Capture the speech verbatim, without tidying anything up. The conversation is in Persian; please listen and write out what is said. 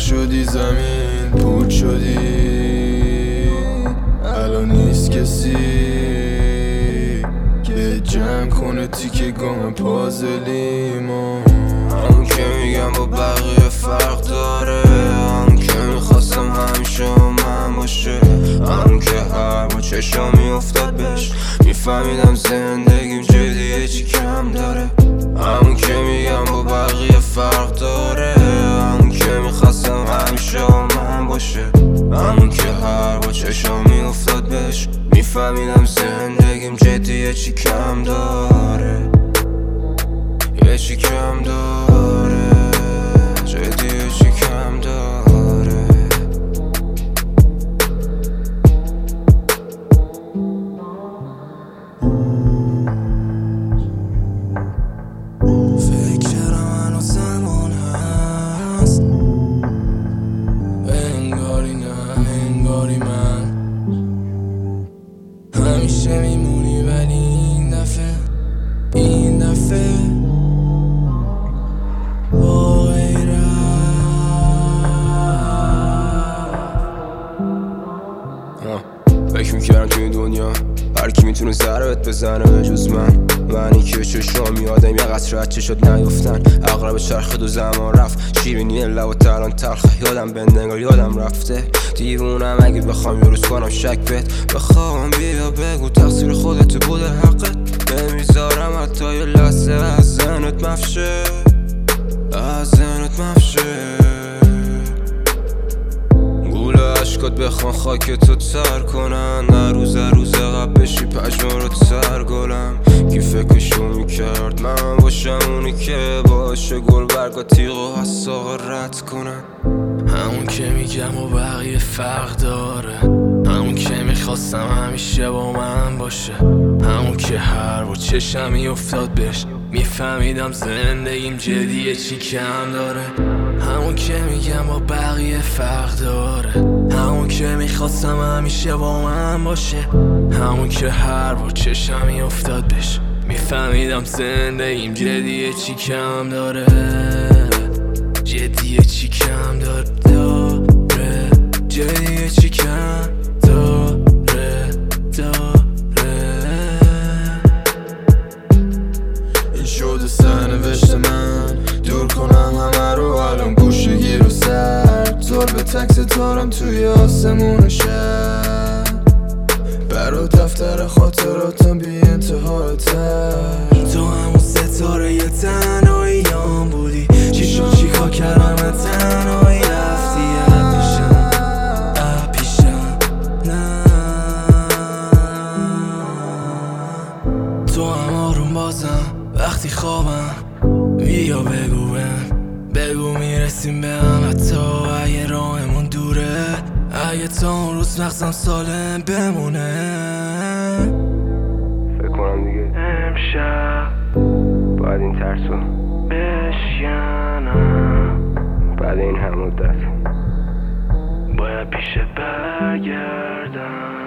شدی زمین پود شدی، الان نیست کسی که جمع کنه تیکه گام پازلیمو. همون که میگم با بقیه فرق داره، همون که میخواستم همیشه با من باشه، همون که هر با چشم میافتاد بهش میفهمیدم زندگیم جدیه چی کم داره. همون که میگم با بقیه فرق داره، همون که میخواستم همیشه با من باشه، همون که هر با چشم میافتاد بهش میفهمیدم زندگیم جدیه چی کم داره، یه چی کم داره، جدیه چی کم داره. فکرم هنو زمان هست، انگاری نه انگاری من همیشه میمونی، ولی این دفعه این دفعه با غیرت. فکر میکردم توی دنیا هر کی میتونه ضربت بزنه به جز من، منی که چشام میادم یه قطره از چشات نیفتن، اغرب چرخ دو زمان رفت، شیرینی لب و تلان تلخه، یادم بندنگار یادم رفته، دیوونم اگه بخوام یه روز کنم شک بهت، بخوام بیا بگو تقصیر خودت بوده حقت، نمیذارم حتی یه لحظه از ذهنت مفشه، از ذهنت مفشه. عشقات بخوان خاک تو تر کنن، نه روز روز قبل بشی پشمان رو تر گلم، کی فکرشو میکرد من باشم اونی که باشه گل برگا تیغ و حساق رد کنن. همون که میگم و بقیه فرق داره، همون که میخواستم همیشه با من باشه، همون که هر با چشمی افتاد بهش میفهمیدم زندگیم جدیه چی کم داره، همون که میگم با بقیه فرق داره، همون که میخواستم همیشه با من باشه، همون که هر با چشمی افتاد بهش میفهمیدم زندگیم جدیه چی کم داره، جدیه چی کم داره داره، جدیه چی کم داره داره. این شده سرنوشت من، دور کنم همه رو الان گوشه گیر و سر، تور به تک ستارم توی آسمون شهر، برا دفتر خاطراتم بی انتهای تر. تو همون ستاره یه تنهاییام بودی، چی شد چی کار کردم تنهایی رفتی اب پیشم اب پیشم نه. تو هم آروم بازم وقتی خوابم، بیا بگو بهم بگو میرسیم به هم، حتی اگه راهمون دوره، اگه تا اون روز مغزم سالم بمونه. فکر کنم دیگه امشب باید این ترسو بشکنم، بعد این هم مدت باید پیشت برگردم.